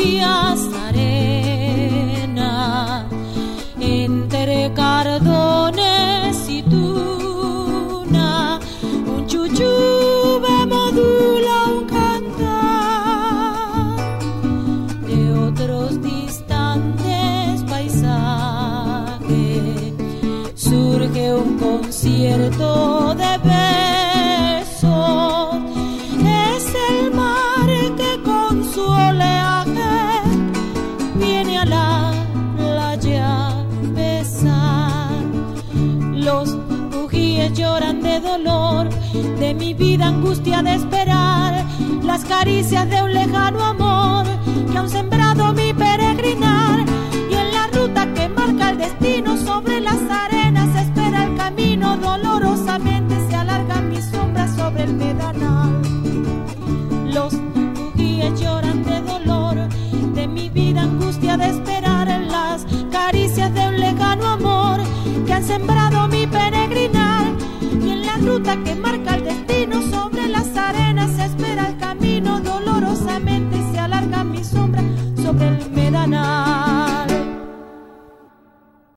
tibias arena, entre cardones y tuna, un chuchú me modula un cantar de otros distantes paisajes. Surge un concierto de besos, es el mar que con su oleaje viene a la playa a besar. Los bujíes lloran de dolor, de mi vida angustia de esperar, las caricias de un lejano amor que han sembrado mi peregrinar. Y en la ruta que marca el destino, sobre las arenas espera el camino, dolorosamente se alargan mis sombras sobre el medanal. Los bujíes lloran de dolor, de mi vida angustia de esperar,